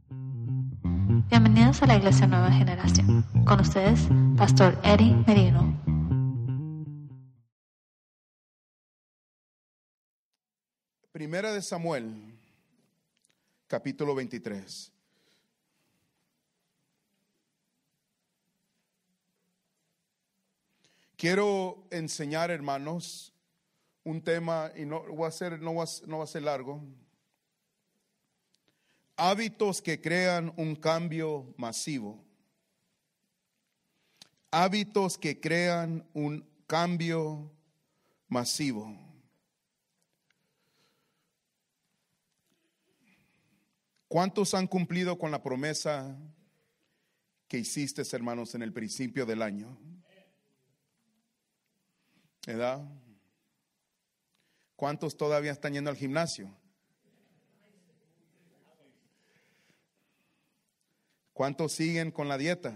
Bienvenidos a la Iglesia Nueva Generación. Con ustedes, Pastor Eddie Merino. Primera de Samuel, capítulo 23. Quiero enseñar, hermanos, un tema, y no va a ser largo. Hábitos que crean un cambio masivo. Hábitos que crean un cambio masivo. ¿Cuántos han cumplido con la promesa que hiciste, hermanos, en el principio del año? ¿Verdad? ¿Cuántos todavía están yendo al gimnasio? ¿Cuántos siguen con la dieta?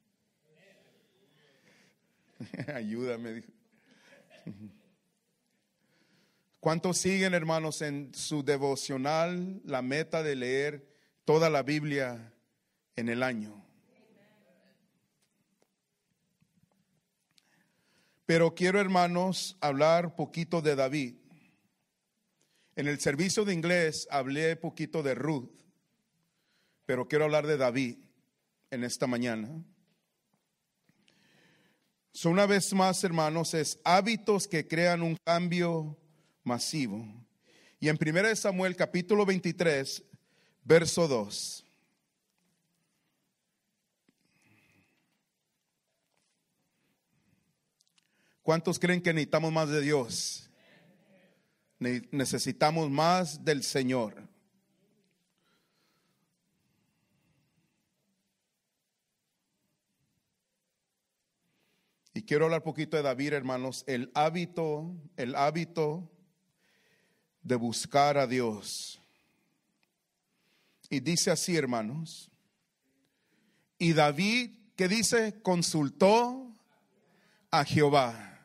Ayúdame. Dijo. ¿Cuántos siguen, hermanos, en su devocional la meta de leer toda la Biblia en el año? Pero quiero, hermanos, hablar poquito de David. En el servicio de inglés hablé poquito de Ruth, pero quiero hablar de David en esta mañana. Una vez más, hermanos, es hábitos que crean un cambio masivo. Y en 1 Samuel capítulo 23, verso 2. ¿Cuántos creen que necesitamos más de Dios? Necesitamos más del Señor. Y quiero hablar un poquito de David, hermanos, el hábito de buscar a Dios. Y dice así, hermanos. Y David, ¿qué dice? Consultó a Jehová,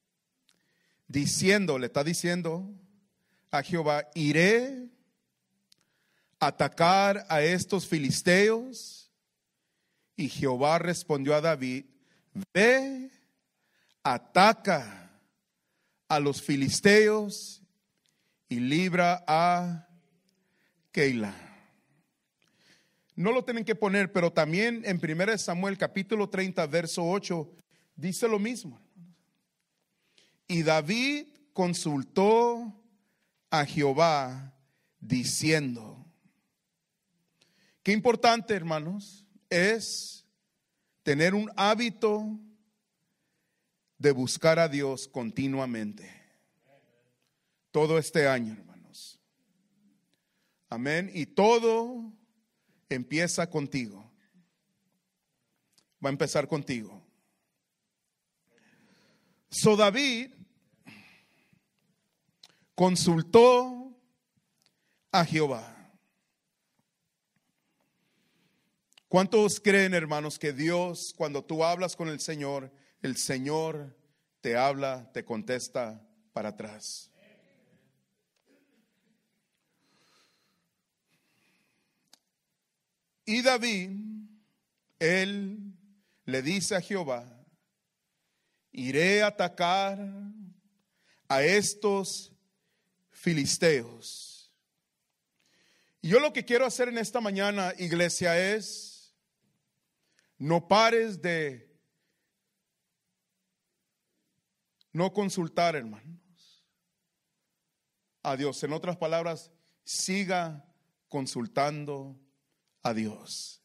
le está diciendo a Jehová, iré a atacar a estos filisteos. Y Jehová respondió a David, ve, ataca a los filisteos y libra a Keila. No lo tienen que poner, pero también en 1 Samuel capítulo 30, verso 8, dice lo mismo. Y David consultó a Jehová diciendo. Qué importante, hermanos, es tener un hábito de buscar a Dios continuamente. Todo este año, hermanos. Amén. Y todo empieza contigo. Va a empezar contigo. David consultó a Jehová. ¿Cuántos creen, hermanos, que Dios, cuando tú hablas con el Señor te habla, te contesta para atrás? Y David, él le dice a Jehová, iré a atacar a estos filisteos. Y yo lo que quiero hacer en esta mañana, iglesia, es no pares de no consultar, hermanos, a Dios. En otras palabras, siga consultando a Dios.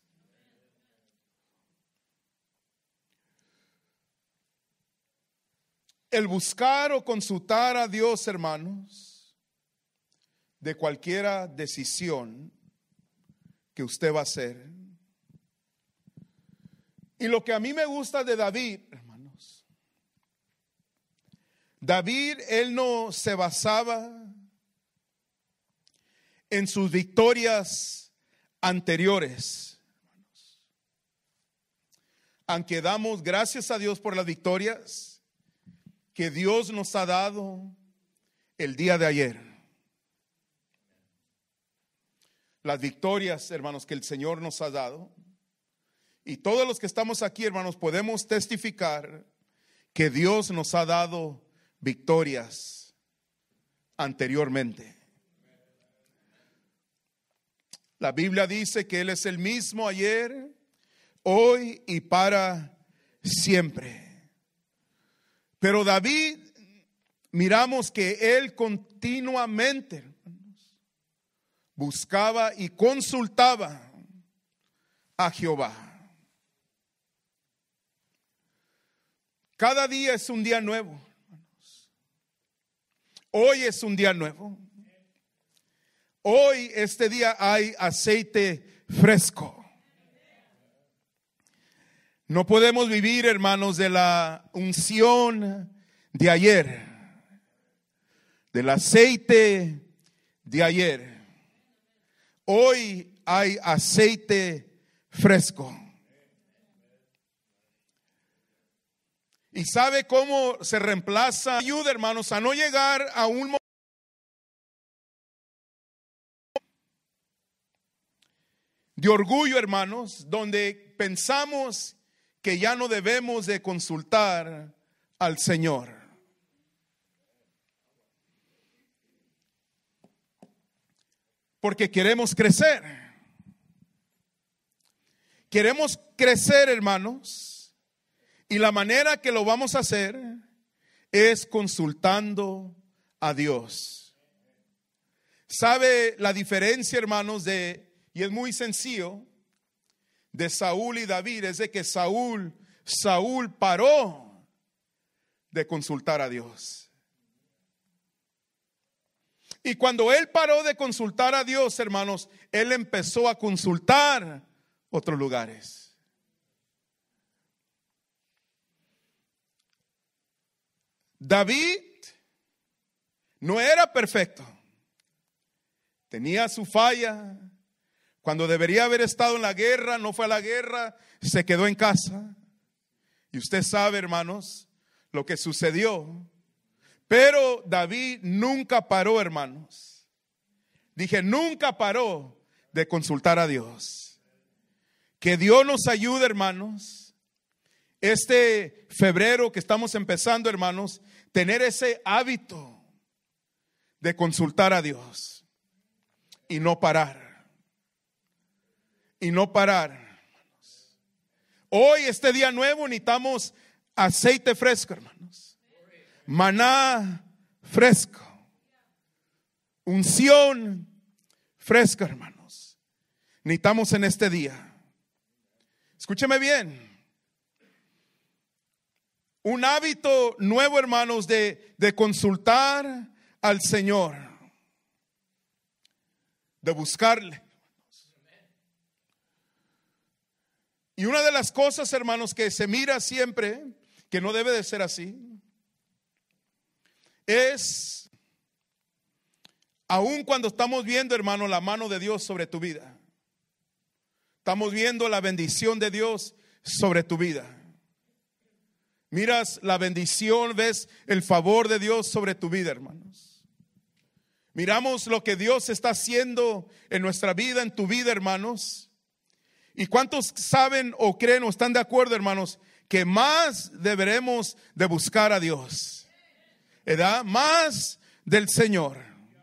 El buscar o consultar a Dios, hermanos, de cualquier decisión que usted va a hacer. Y lo que a mí me gusta de David, hermanos, David, él no se basaba en sus victorias anteriores. Aunque damos gracias a Dios por las victorias que Dios nos ha dado el día de ayer. las victorias, hermanos, que el Señor nos ha dado. Y todos los que estamos aquí, hermanos, podemos testificar que Dios nos ha dado victorias anteriormente. La Biblia dice que Él es el mismo ayer, hoy y para siempre. Pero David, miramos que él continuamente, hermanos, buscaba y consultaba a Jehová. Cada día es un día nuevo, hermanos. Hoy es un día nuevo. Hoy, este día, hay aceite fresco. No podemos vivir, hermanos, de la unción de ayer, del aceite de ayer. Hoy hay aceite fresco. ¿Y sabe cómo se reemplaza? Ayuda, hermanos, a no llegar a un momento de orgullo, hermanos, donde pensamos que ya no debemos de consultar al Señor. Porque queremos crecer. Queremos crecer, hermanos. Y la manera que lo vamos a hacer es consultando a Dios. ¿Sabe la diferencia, hermanos, y es muy sencillo, de Saúl y David? Es de que Saúl paró de consultar a Dios. Y cuando él paró de consultar a Dios, hermanos, él empezó a consultar otros lugares. David no era perfecto. Tenía su falla. Cuando debería haber estado en la guerra, no fue a la guerra, se quedó en casa. Y usted sabe, hermanos, lo que sucedió. Pero David nunca paró, hermanos. Dije, nunca paró de consultar a Dios. Que Dios nos ayude, hermanos. Este febrero que estamos empezando, hermanos, tener ese hábito de consultar a Dios y no parar. Y no parar. Hoy, este día nuevo, necesitamos aceite fresco, hermanos. Maná fresco. Unción fresca, hermanos. Necesitamos en este día. Escúcheme bien. Un hábito nuevo, hermanos, de consultar al Señor. De buscarle. Y una de las cosas, hermanos, que se mira siempre, que no debe de ser así, es, aun cuando estamos viendo, hermano, la mano de Dios sobre tu vida. Estamos viendo la bendición de Dios sobre tu vida. Miras la bendición, ves el favor de Dios sobre tu vida, hermanos. Miramos lo que Dios está haciendo en nuestra vida, en tu vida, hermanos. ¿Y cuántos saben o creen o están de acuerdo, hermanos, que más deberemos de buscar a Dios? ¿Verdad? Más del Señor.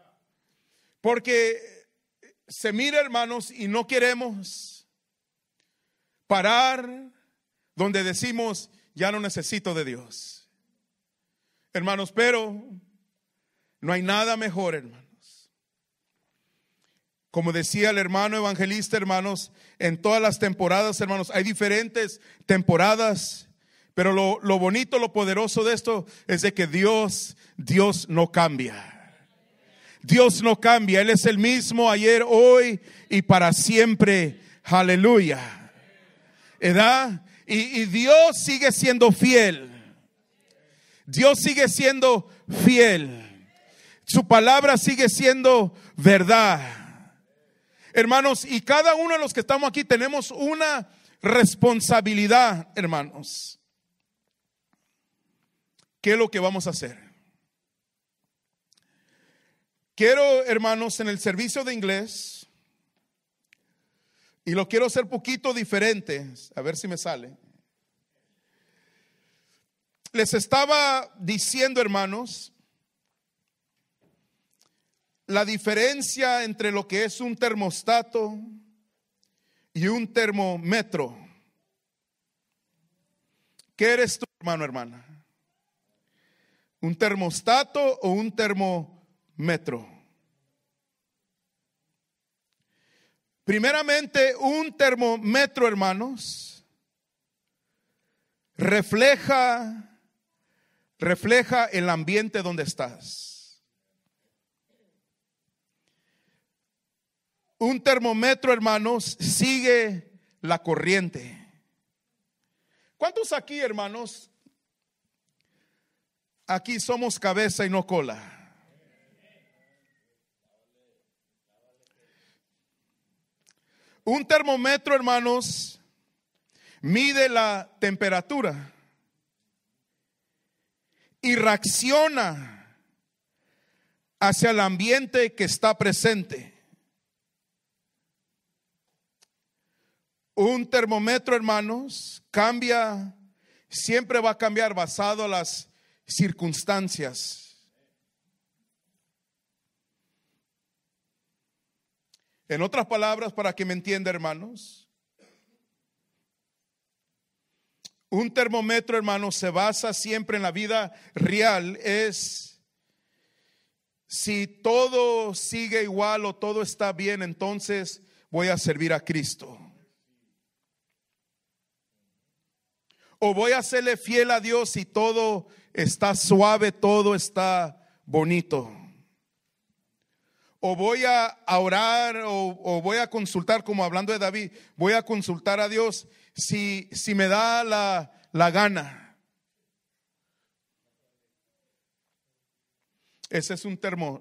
Porque se mira, hermanos, y no queremos parar donde decimos, ya no necesito de Dios. Hermanos, pero no hay nada mejor, hermanos. Como decía el hermano evangelista, hermanos, en todas las temporadas, hermanos, hay diferentes temporadas, pero lo bonito, lo poderoso de esto es de que Dios no cambia. Dios no cambia, Él es el mismo ayer, hoy y para siempre. Aleluya. ¿Verdad? Y Dios sigue siendo fiel. Dios sigue siendo fiel. Su palabra sigue siendo verdad. Hermanos, y cada uno de los que estamos aquí tenemos una responsabilidad, hermanos. ¿Qué es lo que vamos a hacer? Quiero, hermanos, en el servicio de inglés, Y lo quiero hacer poquito diferente, a ver si me sale. Les estaba diciendo, hermanos, la diferencia entre lo que es un termostato y un termómetro. ¿Qué eres tú, hermano, hermana? ¿Un termostato o un termómetro? Primeramente, un termómetro, hermanos, refleja el ambiente donde estás. Un termómetro, hermanos, sigue la corriente. ¿Cuántos aquí, hermanos? Aquí somos cabeza y no cola. Un termómetro, hermanos, mide la temperatura y reacciona hacia el ambiente que está presente. Un termómetro, hermanos, cambia, siempre va a cambiar basado a las circunstancias. En otras palabras, para que me entienda, hermanos, un termómetro, hermanos, se basa siempre en la vida real. Es si todo sigue igual o todo está bien, entonces voy a servir a Cristo. O voy a serle fiel a Dios si todo está suave, todo está bonito. O voy a orar o voy a consultar, como hablando de David, voy a consultar a Dios si me da la gana. Ese es un termómetro,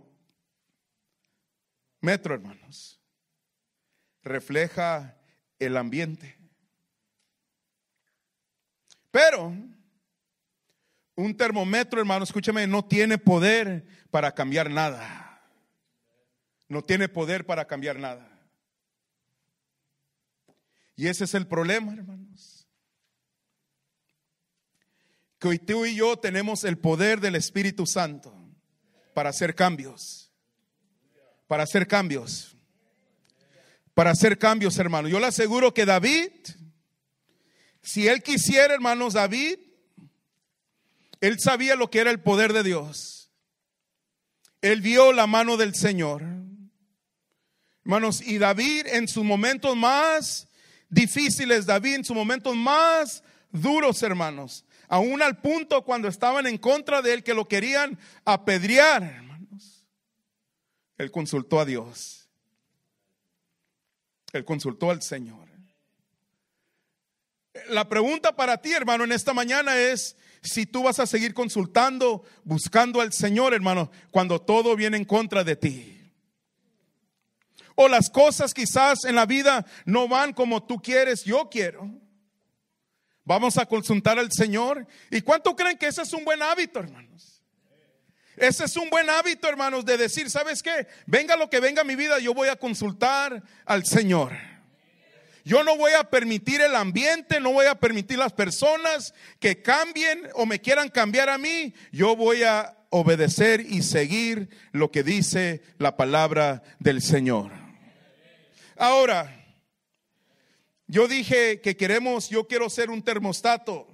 hermanos. Refleja el ambiente. Pero un termómetro, hermano, escúchame, no tiene poder para cambiar nada. No tiene poder para cambiar nada. Y ese es el problema, hermanos. Que hoy tú y yo tenemos el poder del Espíritu Santo para hacer cambios. Para hacer cambios. Para hacer cambios, hermano. Yo le aseguro que David, si él quisiera, hermanos, David, él sabía lo que era el poder de Dios. Él vio la mano del Señor. Hermanos, y David en sus momentos más difíciles, David en sus momentos más duros, hermanos, aún al punto cuando estaban en contra de él, que lo querían apedrear, hermanos, él consultó a Dios. Él consultó al Señor. La pregunta para ti, hermano, en esta mañana es si tú vas a seguir consultando, buscando al Señor, hermano, cuando todo viene en contra de ti. O las cosas quizás en la vida no van como tú quieres, yo quiero. Vamos a consultar al Señor. ¿Y cuánto creen que ese es un buen hábito, hermanos? Ese es un buen hábito, hermanos, de decir, ¿sabes qué? Venga lo que venga a mi vida, yo voy a consultar al Señor. Yo no voy a permitir el ambiente, no voy a permitir las personas que cambien o me quieran cambiar a mí. Yo voy a obedecer y seguir lo que dice la palabra del Señor. Ahora, yo dije que yo quiero ser un termostato.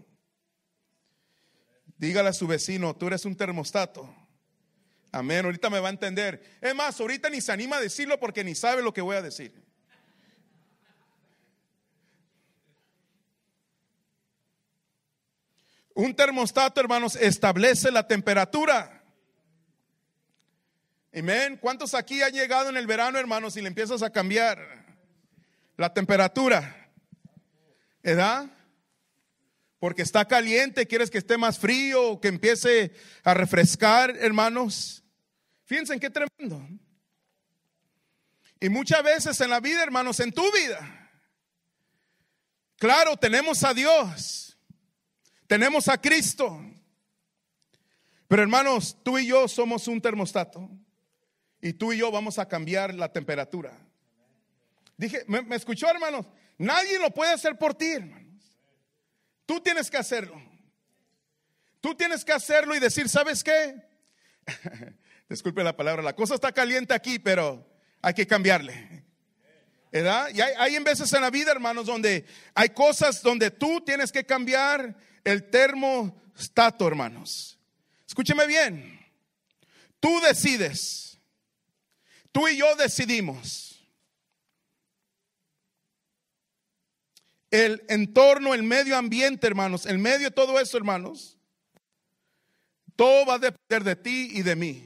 Dígale a su vecino, tú eres un termostato. Amén, ahorita me va a entender. Es más, ahorita ni se anima a decirlo porque ni sabe lo que voy a decir. Un termostato, hermanos, establece la temperatura. Amén. ¿Cuántos aquí han llegado en el verano, hermanos, y le empiezas a cambiar la temperatura? ¿Verdad? Porque está caliente, quieres que esté más frío o que empiece a refrescar, hermanos. Fíjense en qué tremendo. Y muchas veces en la vida, hermanos, en tu vida, claro, tenemos a Dios, tenemos a Cristo, pero hermanos, tú y yo somos un termostato. Y tú y yo vamos a cambiar la temperatura. Dije, ¿me escuchó, hermanos? Nadie lo puede hacer por ti, hermanos. Tú tienes que hacerlo. Tú tienes que hacerlo y decir, ¿sabes qué? Disculpe la palabra, la cosa está caliente aquí, pero hay que cambiarle, ¿verdad? Y hay en veces en la vida, hermanos, donde hay cosas donde tú tienes que cambiar el termostato, hermanos. Escúcheme bien. Tú decides. Tú y yo decidimos. El entorno, el medio ambiente, hermanos, el medio de todo eso, hermanos, todo va a depender de ti y de mí.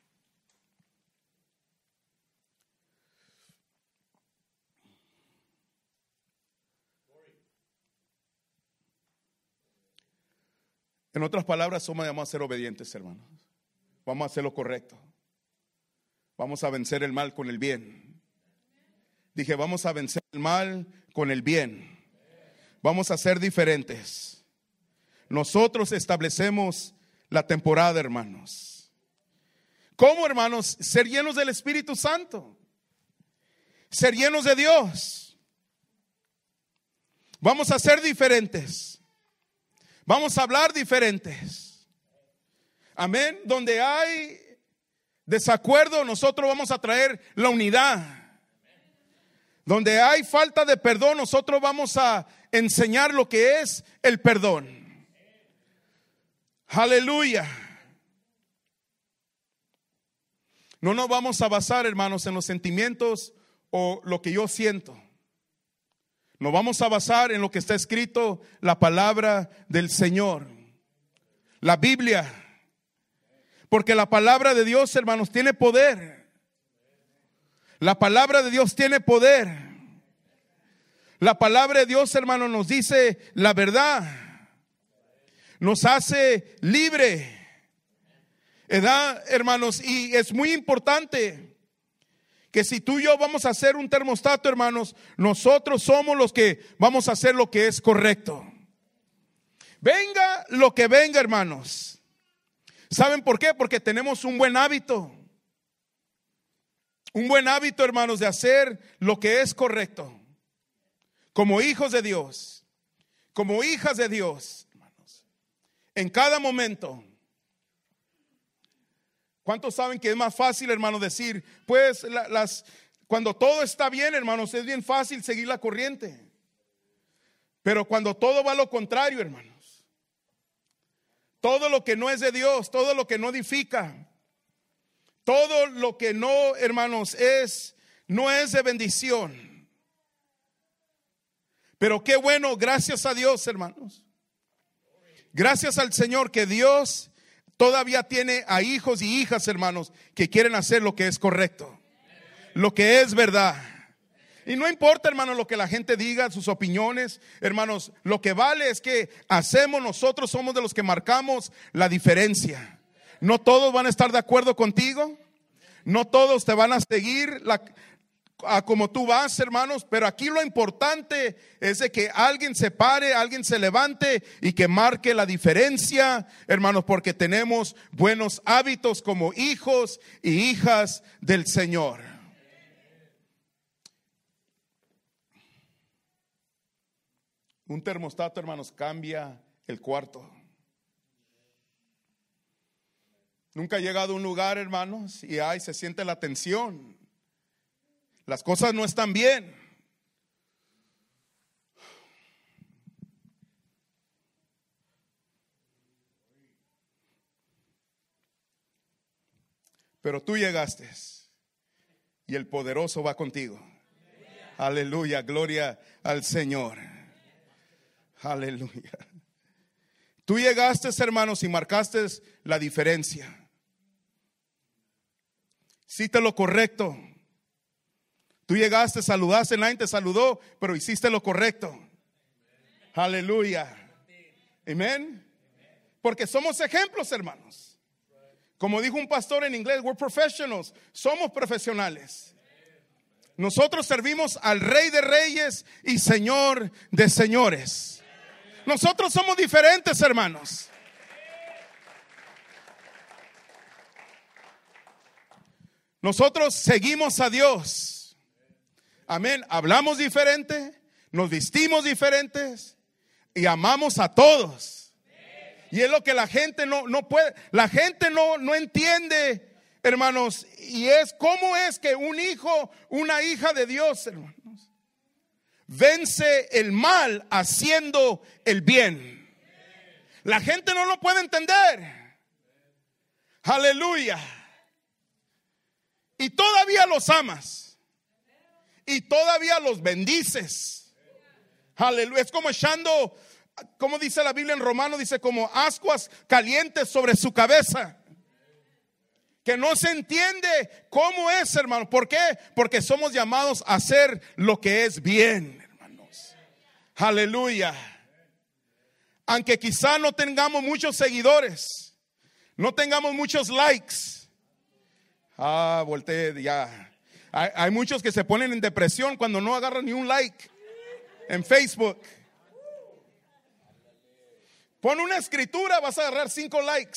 En otras palabras, somos llamados a ser obedientes, hermanos. Vamos a hacer lo correcto. Vamos a vencer el mal con el bien. Dije, vamos a vencer el mal con el bien. Vamos a ser diferentes. Nosotros establecemos la temporada, hermanos. ¿Cómo, hermanos? Ser llenos del Espíritu Santo. Ser llenos de Dios. Vamos a ser diferentes. Vamos a hablar diferentes. Amén. Donde hay desacuerdo, nosotros vamos a traer la unidad. Donde hay falta de perdón, nosotros vamos a enseñar lo que es el perdón. Aleluya. No nos vamos a basar, hermanos, en los sentimientos o lo que yo siento. Nos vamos a basar en lo que está escrito, la palabra del Señor, la Biblia. Porque la palabra de Dios, hermanos, tiene poder. La palabra de Dios tiene poder. La palabra de Dios, hermanos, nos dice la verdad. Nos hace libre. ¿Verdad, hermanos? Y es muy importante que si tú y yo vamos a hacer un termostato, hermanos, nosotros somos los que vamos a hacer lo que es correcto. Venga lo que venga, hermanos. ¿Saben por qué? Porque tenemos un buen hábito. Un buen hábito, hermanos, de hacer lo que es correcto. Como hijos de Dios, como hijas de Dios, hermanos. En cada momento. ¿Cuántos saben que es más fácil, hermanos, decir, pues cuando todo está bien, hermanos, es bien fácil seguir la corriente? Pero cuando todo va a lo contrario, hermanos, todo lo que no es de Dios, todo lo que no edifica, todo lo que no, hermanos, no es de bendición. Pero qué bueno, gracias a Dios, hermanos. Gracias al Señor que Dios todavía tiene a hijos y hijas, hermanos, que quieren hacer lo que es correcto, lo que es verdad. Y no importa, hermanos, lo que la gente diga, sus opiniones, hermanos, lo que vale es que nosotros somos de los que marcamos la diferencia. No todos van a estar de acuerdo contigo, no todos te van a seguir a como tú vas, hermanos, pero aquí lo importante es de que alguien se pare, alguien se levante y que marque la diferencia, hermanos, porque tenemos buenos hábitos como hijos y hijas del Señor. Un termostato, hermanos, cambia el cuarto. Nunca he llegado a un lugar, hermanos, y se siente la tensión. Las cosas no están bien. Pero tú llegaste y el poderoso va contigo. Aleluya, gloria al Señor. Aleluya. Tú llegaste, hermanos, y marcaste la diferencia. Hiciste lo correcto. Tú llegaste, saludaste, nadie te saludó, pero hiciste lo correcto. Aleluya. Amén. Porque somos ejemplos, hermanos. Como dijo un pastor en inglés, we're professionals. Somos profesionales. Nosotros servimos al Rey de Reyes y Señor de Señores. Nosotros somos diferentes, hermanos. Nosotros seguimos a Dios. Amén. Hablamos diferente, nos vestimos diferentes y amamos a todos. Y es lo que la gente no puede, la gente no entiende, hermanos. Y es cómo es que un hijo, una hija de Dios, hermanos, vence el mal haciendo el bien. La gente no lo puede entender. Aleluya. Y todavía los amas. Y todavía los bendices. Aleluya. Es como echando, como dice la Biblia en Romanos, dice como ascuas calientes sobre su cabeza. Que no se entiende cómo es, hermano. ¿Por qué? Porque somos llamados a hacer lo que es bien, hermanos. Aleluya. Aunque quizá no tengamos muchos seguidores, no tengamos muchos likes. Volteé ya. Hay muchos que se ponen en depresión cuando no agarran ni un like en Facebook. Pon una escritura, vas a agarrar 5 likes.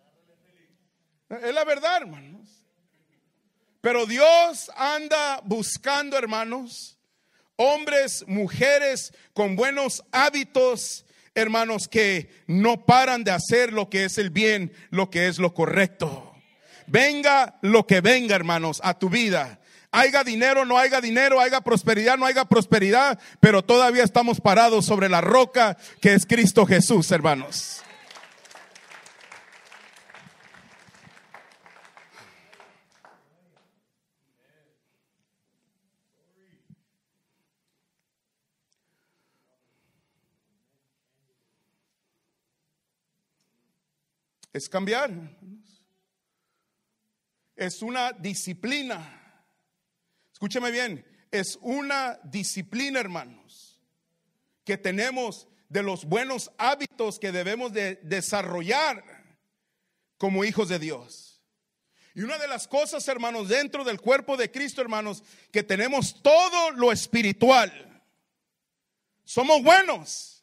Es la verdad, hermanos. Pero Dios anda buscando, hermanos, hombres, mujeres con buenos hábitos, hermanos, que no paran de hacer lo que es el bien, lo que es lo correcto. Venga lo que venga, hermanos, a tu vida. Haya dinero, no haya dinero, haya prosperidad, no haya prosperidad, pero todavía estamos parados sobre la roca que es Cristo Jesús, hermanos. Es cambiar. Es una disciplina. Escúcheme bien, es una disciplina, hermanos, que tenemos de los buenos hábitos que debemos de desarrollar como hijos de Dios. Y una de las cosas, hermanos, dentro del cuerpo de Cristo, hermanos, que tenemos todo lo espiritual. Somos buenos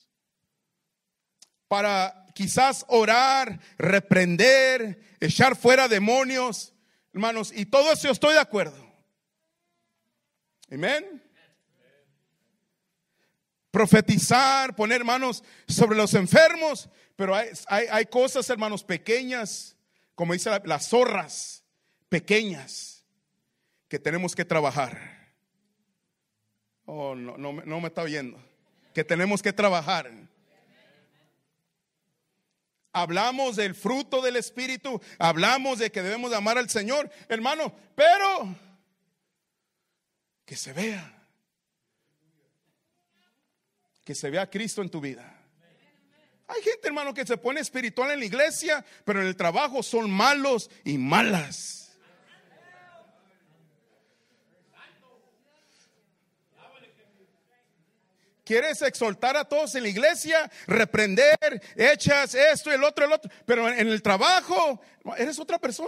para quizás orar, reprender, echar fuera demonios, hermanos, y todo eso estoy de acuerdo. Amén. Profetizar, poner manos sobre los enfermos, pero hay cosas, hermanos, pequeñas, como dice las zorras pequeñas, que tenemos que trabajar. Oh, no me está oyendo. Que tenemos que trabajar. Hablamos del fruto del Espíritu, hablamos de que debemos de amar al Señor, hermano, pero que se vea Cristo en tu vida. Hay gente, hermano, que se pone espiritual en la iglesia, pero en el trabajo son malos y malas. Quieres exhortar a todos en la iglesia, reprender, echas esto y el otro, pero en el trabajo eres otra persona.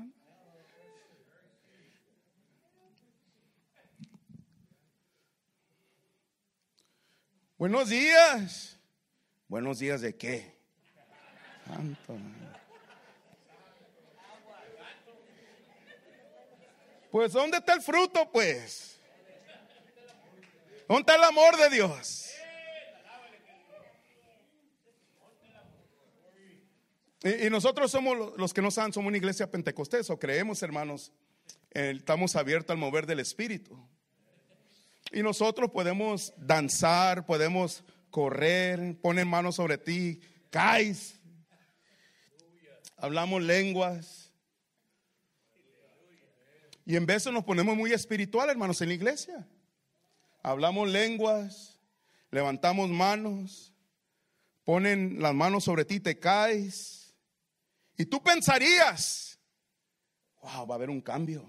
Buenos días. ¿Buenos días de qué? Santo. Pues ¿dónde está el fruto, pues? ¿Dónde está el amor de Dios? Y nosotros somos los que no saben, somos una iglesia pentecostés, o creemos, hermanos, estamos abiertos al mover del Espíritu. Y nosotros podemos danzar, podemos correr, ponen manos sobre ti, caes. Hablamos lenguas. Y en veces nos ponemos muy espirituales, hermanos, en la iglesia. Hablamos lenguas, levantamos manos, ponen las manos sobre ti, te caes. Y tú pensarías, wow, va a haber un cambio.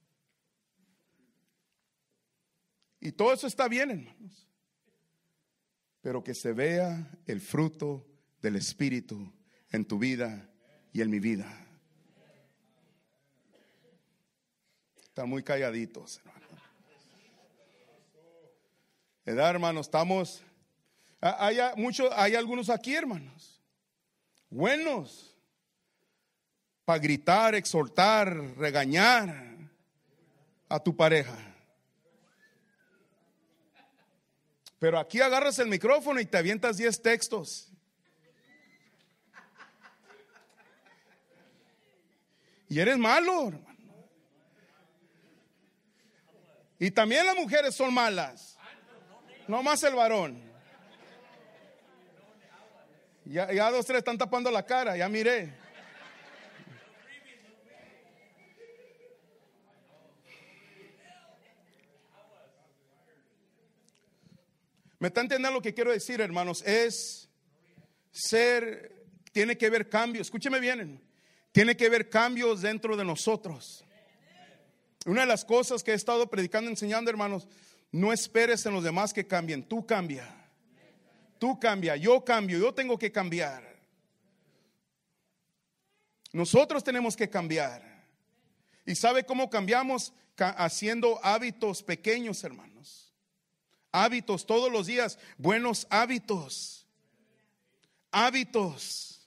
Y todo eso está bien, hermanos. Pero que se vea el fruto del Espíritu en tu vida y en mi vida. Están muy calladitos, hermanos. ¿Verdad, hermanos? Estamos, hay algunos aquí, hermanos, buenos para gritar, exhortar, regañar a tu pareja. Pero aquí agarras el micrófono y te avientas 10 textos. Y eres malo, hermano. Y también las mujeres son malas. No más el varón. Ya 2, 3 están tapando la cara, ya miré. ¿Me está entendiendo lo que quiero decir, hermanos? Tiene que haber cambios. Escúcheme bien. Tiene que haber cambios dentro de nosotros. Una de las cosas que he estado predicando, enseñando, hermanos, no esperes en los demás que cambien. Tú cambia. Tú cambia, yo cambio, yo tengo que cambiar. Nosotros tenemos que cambiar. ¿Y sabe cómo cambiamos? Haciendo hábitos pequeños, hermanos. Hábitos todos los días, buenos hábitos. Hábitos.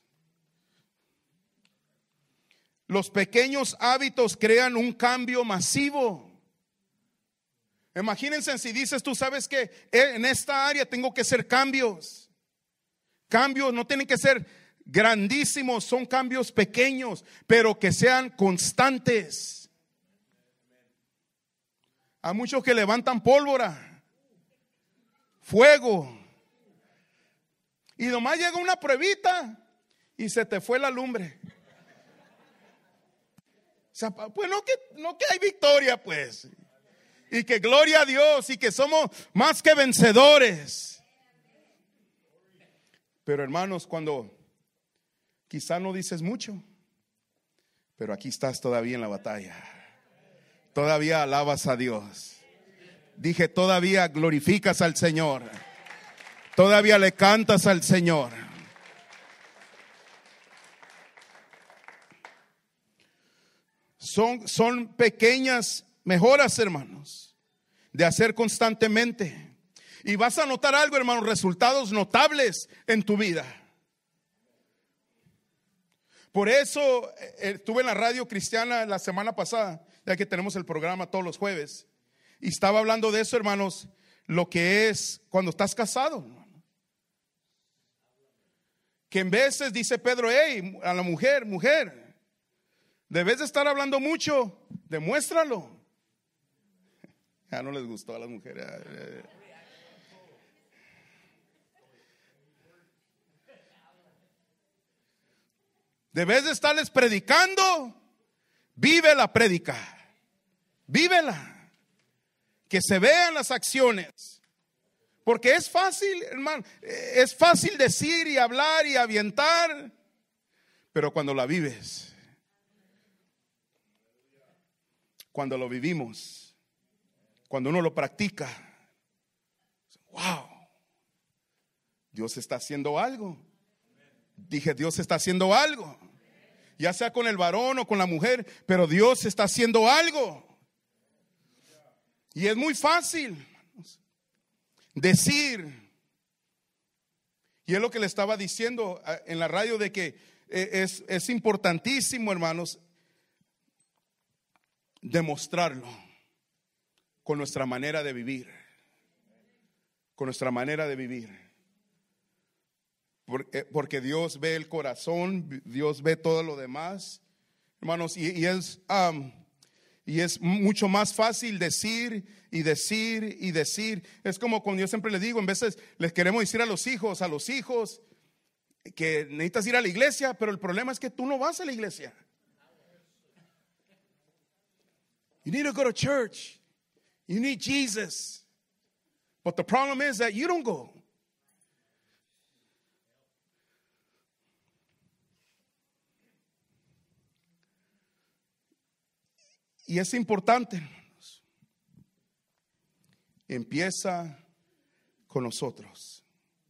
Los pequeños hábitos crean un cambio masivo. Imagínense si dices, tú sabes que en esta área tengo que hacer cambios. Cambios no tienen que ser grandísimos, son cambios pequeños, pero que sean constantes. Hay muchos que levantan pólvora, fuego, y nomás llega una pruebita y se te fue la lumbre. O sea, pues no que hay victoria, pues. Y que gloria a Dios y que somos más que vencedores. Pero hermanos, cuando quizá no dices mucho, pero aquí estás todavía en la batalla. Todavía alabas a Dios. Dije, todavía glorificas al Señor. Todavía le cantas al Señor. Son pequeñas mejoras, hermanos, de hacer constantemente. Y vas a notar algo, hermanos, resultados notables en tu vida. Por eso estuve en la radio cristiana la semana pasada, ya que tenemos el programa todos los jueves. Y estaba hablando de eso, hermanos, lo que es cuando estás casado, hermano. Que en veces dice Pedro, hey, a la mujer, debes de estar hablando mucho, demuéstralo. Ya no les gustó a las mujeres. Debes de estarles predicando. Vive la prédica. Vívela. Que se vean las acciones. Porque es fácil, hermano. Es fácil decir y hablar y avientar. Pero cuando la vives, cuando lo vivimos, cuando uno lo practica, wow, Dios está haciendo algo. Dije, Dios está haciendo algo. Ya sea con el varón o con la mujer, pero Dios está haciendo algo. Y es muy fácil decir, y es lo que le estaba diciendo en la radio, de que es importantísimo, hermanos, demostrarlo con nuestra manera de vivir. Con nuestra manera de vivir. Porque Dios ve el corazón, Dios ve todo lo demás, hermanos, y es mucho más fácil decir y decir y decir. Es como cuando yo siempre les digo, en veces les queremos decir a los hijos que necesitas ir a la iglesia, pero el problema es que tú no vas a la iglesia. You need to go to church. You need Jesus. But the problem is that you don't go. Y es importante, hermanos. Empieza con nosotros.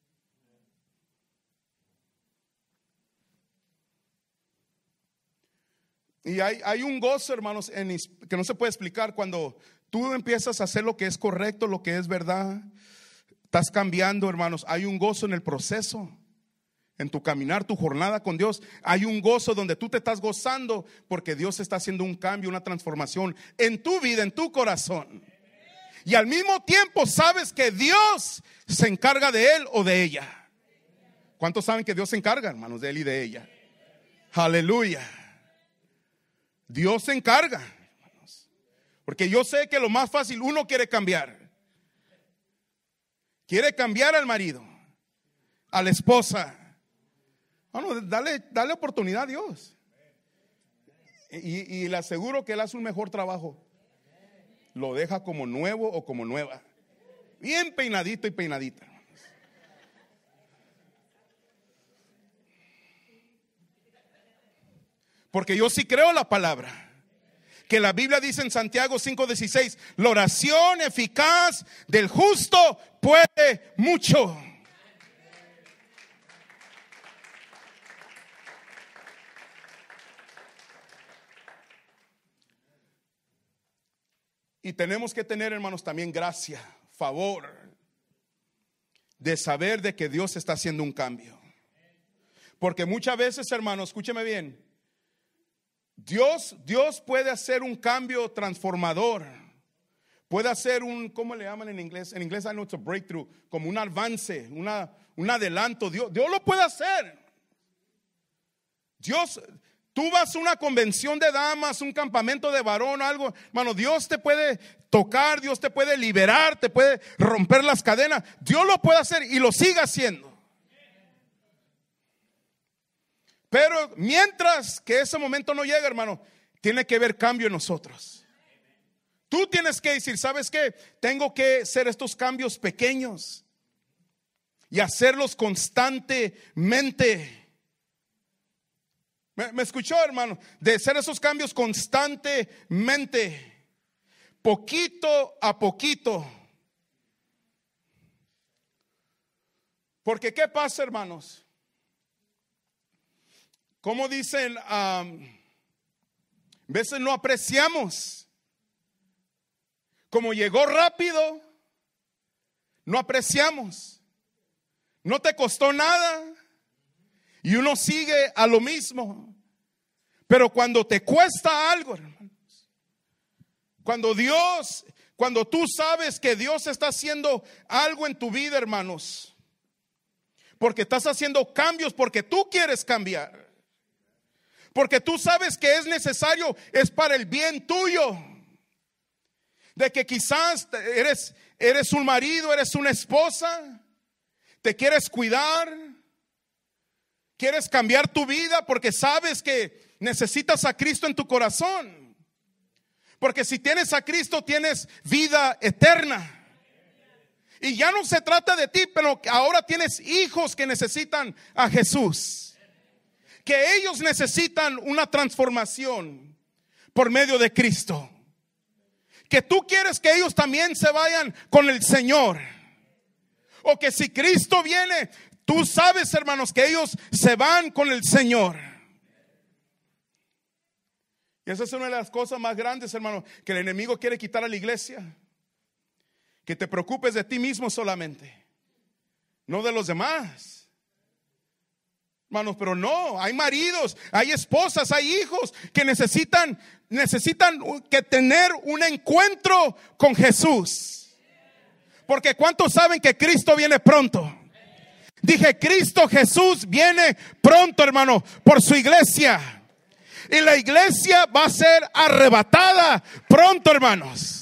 Y hay un gozo, hermanos, que no se puede explicar cuando tú empiezas a hacer lo que es correcto, lo que es verdad. Estás cambiando, hermanos. Hay un gozo en el proceso. En tu caminar, tu jornada con Dios, hay un gozo donde tú te estás gozando porque Dios está haciendo un cambio, una transformación en tu vida, en tu corazón. Y al mismo tiempo sabes que Dios se encarga de él o de ella. ¿Cuántos saben que Dios se encarga, hermanos, de él y de ella? Aleluya. Dios se encarga, hermanos. Porque yo sé que lo más fácil, uno quiere cambiar. Quiere cambiar al marido, a la esposa. Bueno, dale oportunidad a Dios. Y le aseguro que él hace un mejor trabajo. Lo deja como nuevo o como nueva. Bien peinadito y peinadita. Porque yo sí creo la palabra. Que la Biblia dice en Santiago 5:16, la oración eficaz del justo puede mucho. Y tenemos que tener, hermanos, también gracia, favor, de saber de que Dios está haciendo un cambio. Porque muchas veces, hermanos, escúcheme bien, Dios puede hacer un cambio transformador. Puede hacer ¿cómo le llaman en inglés? En inglés I know it's a breakthrough, como un avance, un adelanto. Dios lo puede hacer. Tú vas a una convención de damas, un campamento de varón, algo, hermano, Dios te puede tocar, Dios te puede liberar, te puede romper las cadenas. Dios lo puede hacer y lo sigue haciendo. Pero mientras que ese momento no llega, hermano, tiene que haber cambio en nosotros. Tú tienes que decir, ¿sabes qué? Tengo que hacer estos cambios pequeños y hacerlos constantemente. ¿Me escuchó, hermano? De hacer esos cambios constantemente, poquito a poquito. Porque ¿qué pasa, hermanos? Como dicen, a veces no apreciamos. Como llegó rápido, no apreciamos. No te costó nada. Y uno sigue a lo mismo. Pero cuando te cuesta algo, hermanos, cuando tú sabes que Dios está haciendo algo en tu vida, hermanos, porque estás haciendo cambios, porque tú quieres cambiar, porque tú sabes que es necesario, es para el bien tuyo, de que quizás eres un marido, eres una esposa, te quieres cuidar, quieres cambiar tu vida porque sabes que necesitas a Cristo en tu corazón. Porque si tienes a Cristo tienes vida eterna. Y ya no se trata de ti, pero ahora tienes hijos que necesitan a Jesús. Que ellos necesitan una transformación por medio de Cristo. Que tú quieres que ellos también se vayan con el Señor. O que si Cristo viene, tú sabes, hermanos, que ellos se van con el Señor. Y esa es una de las cosas más grandes, hermano, que el enemigo quiere quitar a la iglesia. Que te preocupes de ti mismo solamente, no de los demás. Hermanos, pero no, hay maridos, hay esposas, hay hijos que necesitan que tener un encuentro con Jesús. Porque ¿cuántos saben que Cristo viene pronto? Dije, Cristo Jesús viene pronto, hermano, por su iglesia. Y la iglesia va a ser arrebatada pronto, hermanos.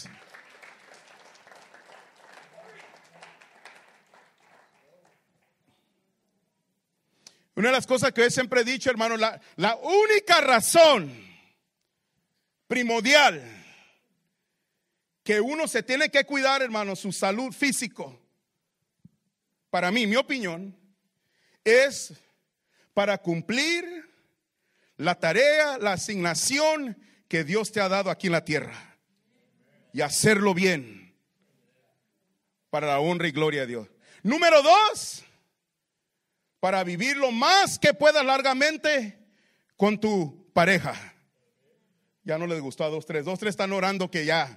Una de las cosas que yo siempre he dicho, hermano, la única razón primordial que uno se tiene que cuidar, hermano, su salud físico, para mí, mi opinión, es para cumplir la tarea, la asignación que Dios te ha dado aquí en la tierra y hacerlo bien para la honra y gloria de Dios. Número 2, para vivir lo más que puedas largamente con tu pareja. Ya no les gustó a 2, 3 están orando que ya.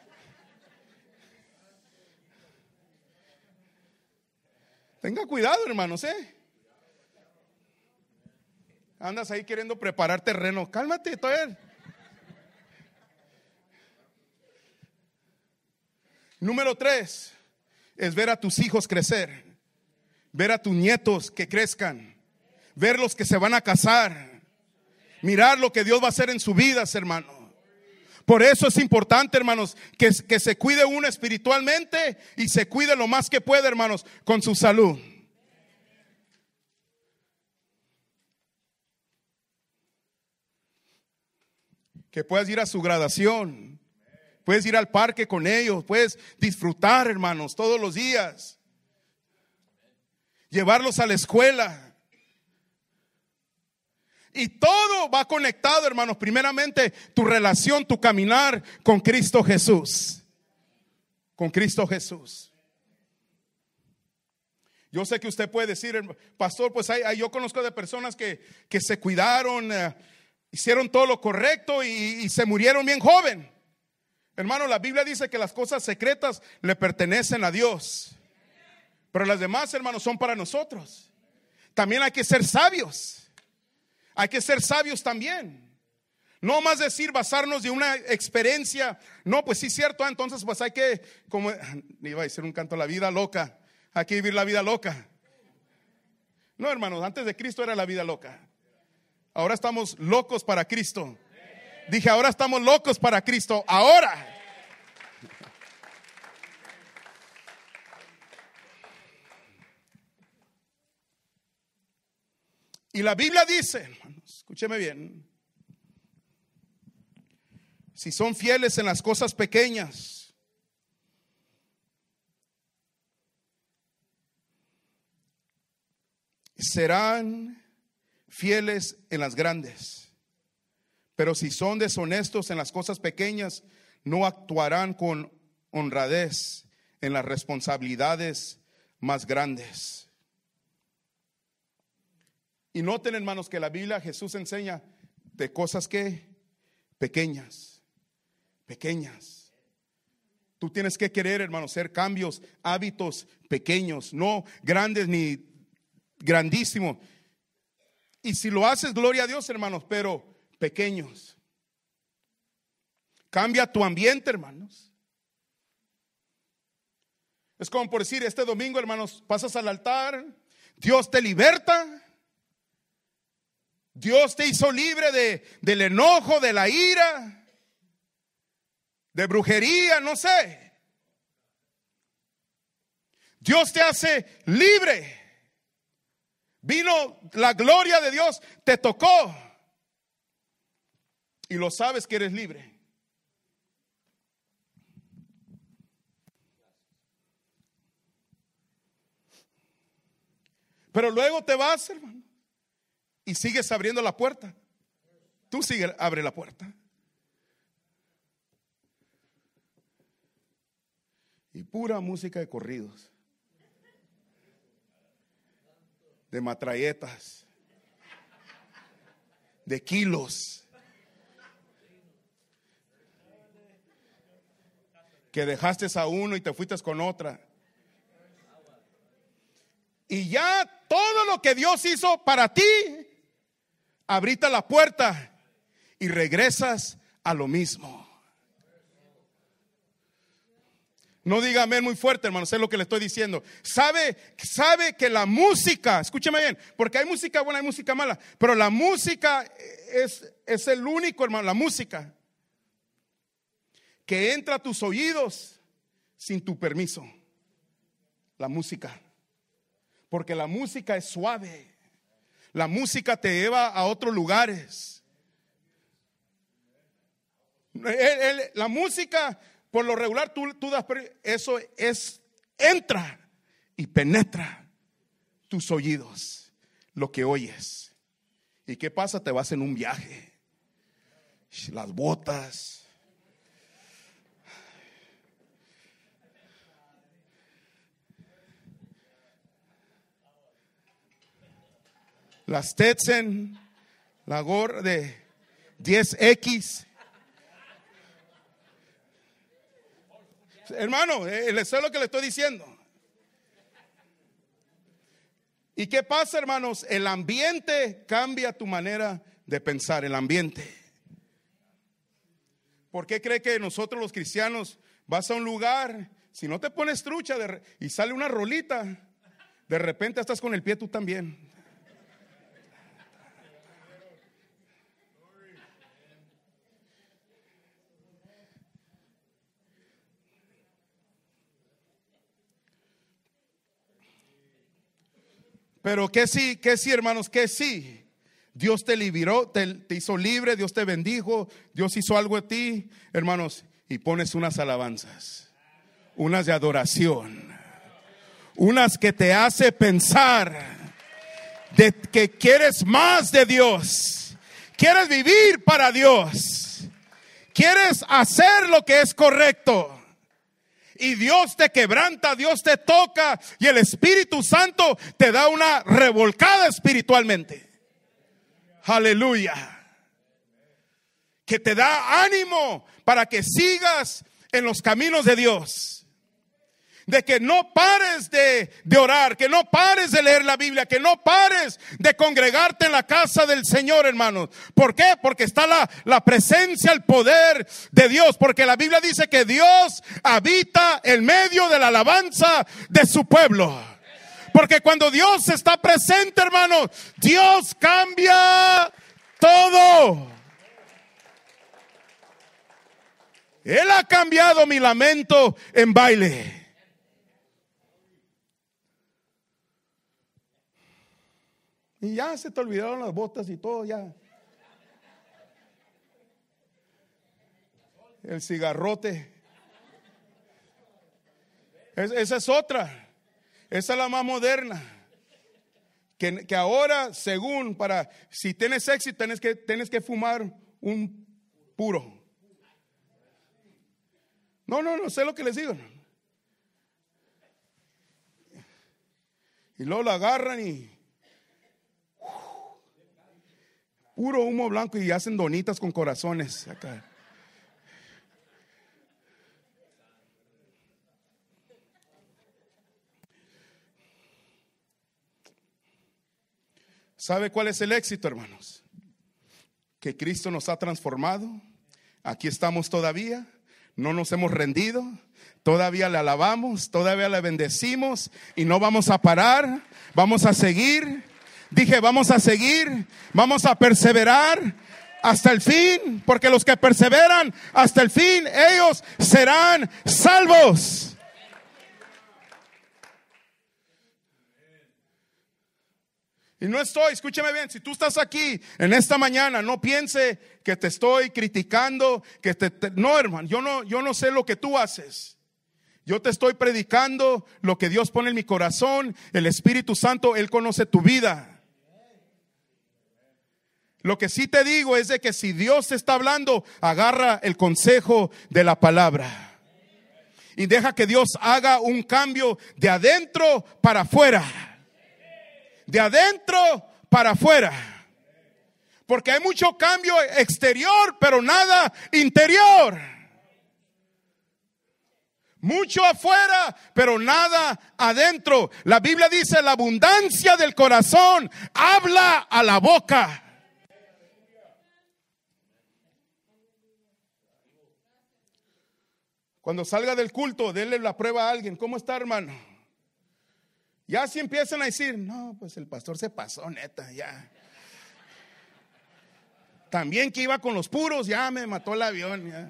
Tenga cuidado, hermanos, Andas ahí queriendo preparar terreno. Cálmate, todavía. Número 3, es ver a tus hijos crecer, ver a tus nietos que crezcan, ver los que se van a casar, mirar lo que Dios va a hacer en sus vidas, hermano. Por eso es importante, hermanos, que se cuide uno espiritualmente y se cuide lo más que pueda, hermanos, con su salud. Que puedas ir a su graduación, puedes ir al parque con ellos, puedes disfrutar, hermanos, todos los días. Llevarlos a la escuela. Y todo va conectado, hermanos. Primeramente, tu relación, tu caminar con Cristo Jesús. Con Cristo Jesús. Yo sé que usted puede decir, pastor, pues yo conozco de personas que se cuidaron, hicieron todo lo correcto y se murieron bien joven. Hermano, la Biblia dice que las cosas secretas le pertenecen a Dios. Pero las demás, hermanos, son para nosotros. También hay que ser sabios. Hay que ser sabios también. No más decir, basarnos de una experiencia. No, pues sí, cierto. Entonces, pues hay que, como iba a decir un canto, la vida loca. Hay que vivir la vida loca. No, hermanos, antes de Cristo era la vida loca. Ahora estamos locos para Cristo. Dije, ahora estamos locos para Cristo. Ahora. Y la Biblia dice, hermanos, escúcheme bien, si son fieles en las cosas pequeñas, serán fieles en las grandes. Pero si son deshonestos en las cosas pequeñas, no actuarán con honradez en las responsabilidades más grandes. Y noten, hermanos, que la Biblia, Jesús enseña de cosas que pequeñas. Tú tienes que querer, hermanos, hacer cambios, hábitos pequeños, no grandes ni grandísimos. Y si lo haces, gloria a Dios, hermanos, pero pequeños. Cambia tu ambiente, hermanos. Es como por decir, este domingo, hermanos, pasas al altar, Dios te liberta. Dios te hizo libre del enojo, de la ira, de brujería, no sé. Dios te hace libre. Vino la gloria de Dios, te tocó. Y lo sabes que eres libre. Pero luego te vas, hermano, y sigues abriendo la puerta. Tú abre la puerta. Y pura música de corridos, de matralletas, de kilos, que dejaste a uno y te fuiste con otra. Y ya todo lo que Dios hizo para ti, abriste la puerta y regresas a lo mismo. No diga amén muy fuerte, hermano, sé lo que le estoy diciendo. Sabe que la música, escúcheme bien, porque hay música buena, hay música mala, pero la música es el único, hermano, la música que entra a tus oídos sin tu permiso. La música. Porque la música es suave. La música te lleva a otros lugares. La música, por lo regular, tú das, eso entra y penetra tus oídos, lo que oyes. ¿Y qué pasa? Te vas en un viaje. Las botas. Las Stetson, la gorra de 10X. Hermano, eso es lo que le estoy diciendo. ¿Y qué pasa, hermanos? El ambiente cambia tu manera de pensar, el ambiente. ¿Por qué cree que nosotros los cristianos vas a un lugar, Si no te pones trucha y sale una rolita, de repente estás con el pie tú también. Pero que sí, hermanos, que sí. Dios te liberó, te hizo libre, Dios te bendijo, Dios hizo algo a ti, hermanos, y pones unas alabanzas, unas de adoración, unas que te hace pensar de que quieres más de Dios, quieres vivir para Dios, quieres hacer lo que es correcto. Y Dios te quebranta, Dios te toca y el Espíritu Santo te da una revolcada espiritualmente. Aleluya. Que te da ánimo para que sigas en los caminos de Dios. De que no pares de orar, que no pares de leer la Biblia, que no pares de congregarte en la casa del Señor, hermanos. ¿Por qué? Porque está la presencia, el poder de Dios. Porque la Biblia dice que Dios habita en medio de la alabanza de su pueblo. Porque cuando Dios está presente, hermanos, Dios cambia todo. Él ha cambiado mi lamento en baile. Y ya se te olvidaron las botas y todo ya. El cigarrote. Esa es otra. Esa es la más moderna. Que ahora, según, si tienes éxito, tienes que fumar un puro. No sé lo que les digo. Y luego lo agarran y puro humo blanco y hacen donitas con corazones acá. ¿Sabe cuál es el éxito, hermanos? Que Cristo nos ha transformado. Aquí estamos todavía. No nos hemos rendido. Todavía le alabamos, todavía le bendecimos y no vamos a parar. Vamos a seguir. Dije, vamos a seguir, vamos a perseverar hasta el fin, porque los que perseveran hasta el fin, ellos serán salvos. Y no estoy, escúcheme bien, si tú estás aquí en esta mañana, no piense que te estoy criticando, no, hermano, yo no sé lo que tú haces. Yo te estoy predicando lo que Dios pone en mi corazón, el Espíritu Santo, Él conoce tu vida. Lo que sí te digo es de que si Dios te está hablando, agarra el consejo de la palabra y deja que Dios haga un cambio de adentro para afuera. De adentro para afuera. Porque hay mucho cambio exterior, pero nada interior. Mucho afuera, pero nada adentro. La Biblia dice, la abundancia del corazón habla a la boca. Cuando salga del culto, denle la prueba a alguien. ¿Cómo está, hermano? Ya si empiezan a decir, no, pues el pastor se pasó, neta, ya. También que iba con los puros, ya me mató el avión, ya.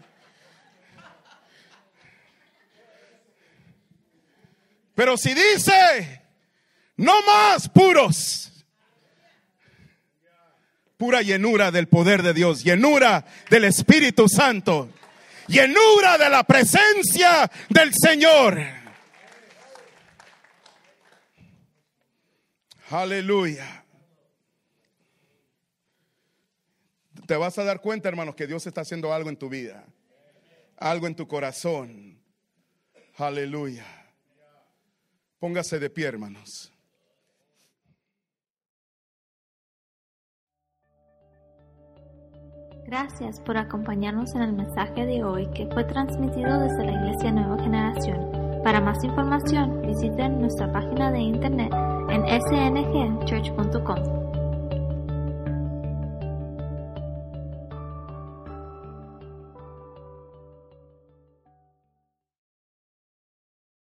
Pero si dice, no más puros. Pura llenura del poder de Dios, llenura del Espíritu Santo. Llenura de la presencia del Señor. Aleluya. Te vas a dar cuenta, hermanos, que Dios está haciendo algo en tu vida, algo en tu corazón. Aleluya. Póngase de pie, hermanos. Gracias por acompañarnos en el mensaje de hoy que fue transmitido desde la Iglesia Nueva Generación. Para más información, visiten nuestra página de internet en sngchurch.com.